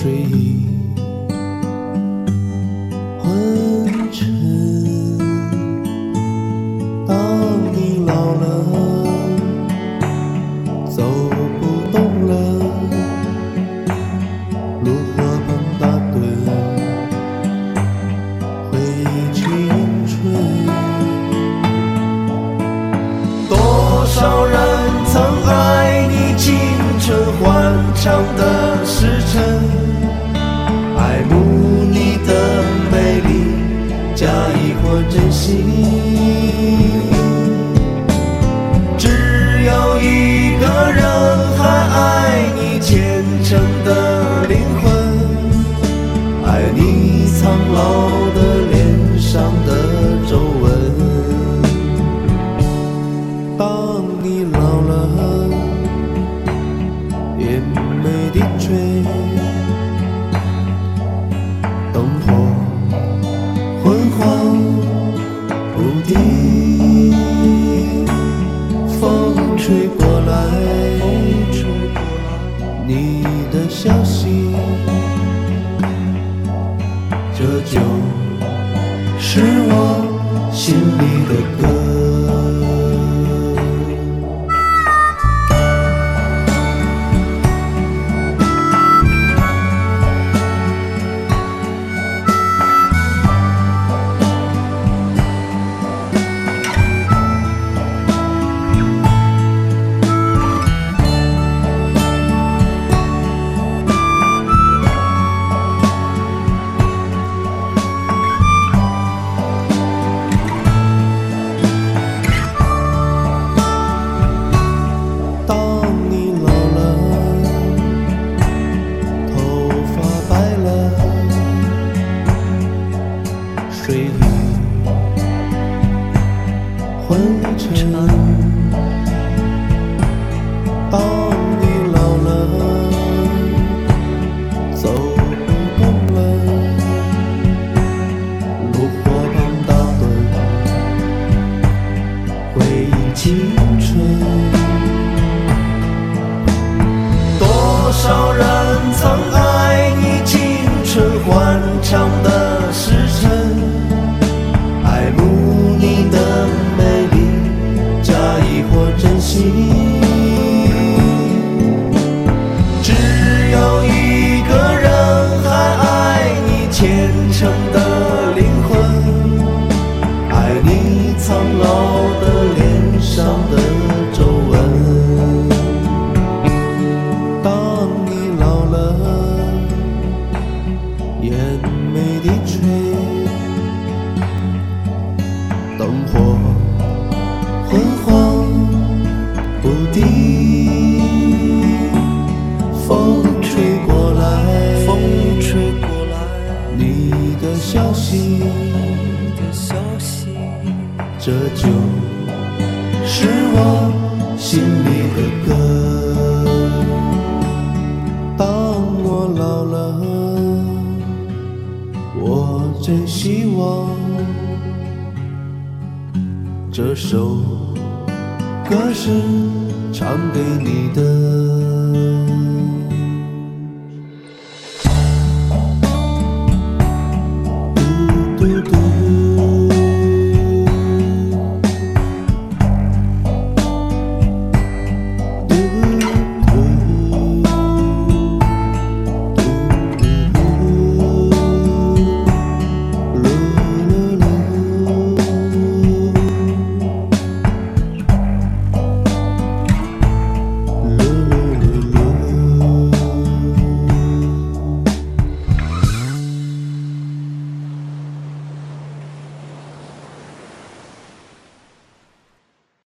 睡意昏沉。当你老了，走不动了，炉火旁打盹，回忆起青春。多少人曾爱你青春欢畅的时辰，爱慕你的美丽，假意或真心。只有一个人还爱你虔诚的灵魂，爱你苍老的脸上的皱纹。当你老了，眼眉低垂，灯火昏黄不定，风吹过来，你的消息，这就是我心里的歌。睡意昏沉。当你老了，走不动了，炉火旁打盹，回忆青春。多少人曾爱你青春欢畅的时辰，爱慕你的美丽，假意或真心。只有一个人还爱你虔诚的灵魂，爱你苍老的脸上的皱纹。当你老了，眼眉低垂，灯火昏黄不定，风吹过来，你的消息，这就是我心里的歌。当我老了，我真希望这首歌是唱给你的。